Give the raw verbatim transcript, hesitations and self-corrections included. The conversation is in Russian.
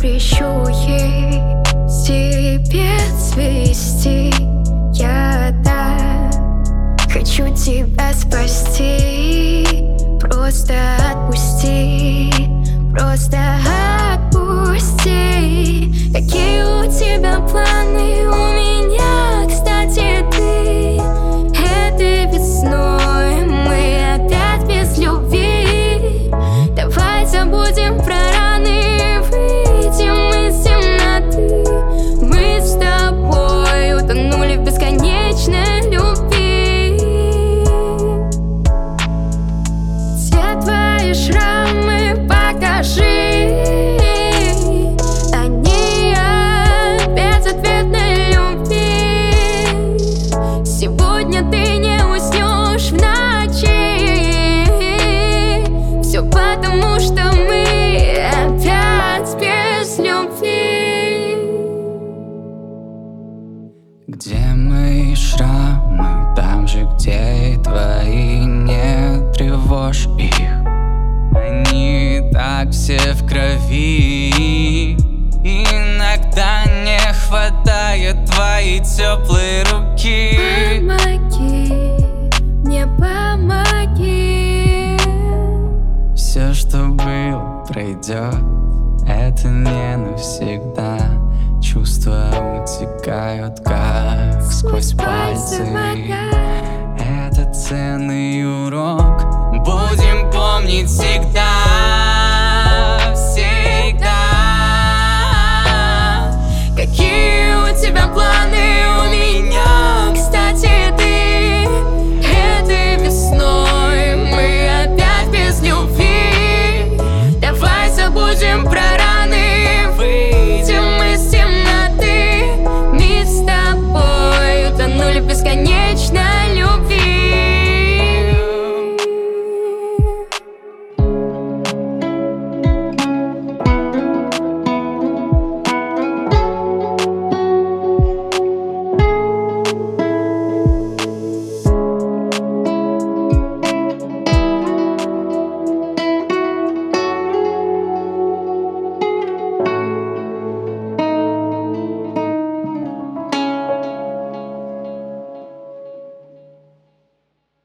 запрещу ей себе цвести. Я да, хочу тебя спасти. Просто отпусти, просто отпусти. Какие у тебя планы, у меня, кстати, ты. Этой весной мы опять без любви. Давай забудем про раны, выйдем из темноты. Мы с тобой утонули в бесконечной любви. Все твои шрамы покажи, они от безответной любви. Сегодня ты не уснешь в ночи. Все потому, что мы опять без любви. Где мои шрамы? Там же, где и твои. Не тревожь их, они так все в крови. Иногда не хватает твоей теплой руки. Помоги, мне помоги. Все, что было, пройдет. Это не навсегда. Чувства утекают, как сквозь пальцы. Это ценный урок, будем помнить всегда.